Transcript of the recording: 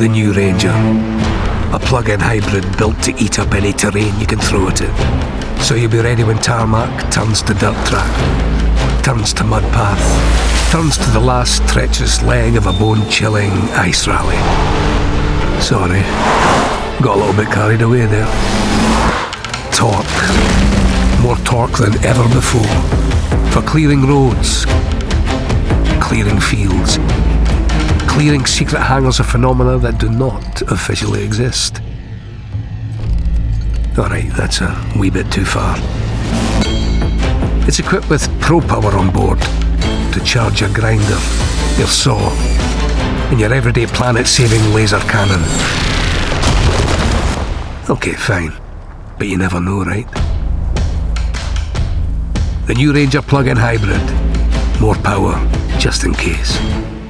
The new Ranger. A plug-in hybrid built to eat up any terrain you can throw at it. So you'll be ready when tarmac turns to dirt track, turns to mud path, turns to the last treacherous leg of a bone-chilling ice rally. Sorry, got a little bit carried away there. Torque. More torque than ever before. For clearing roads, clearing fields, clearing secret hangars of phenomena that do not officially exist. Alright, that's a wee bit too far. It's equipped with Pro Power on board to charge your grinder, your saw, and your everyday planet-saving laser cannon. Okay, fine, but you never know, right? The new Ranger plug-in hybrid. More power, just in case.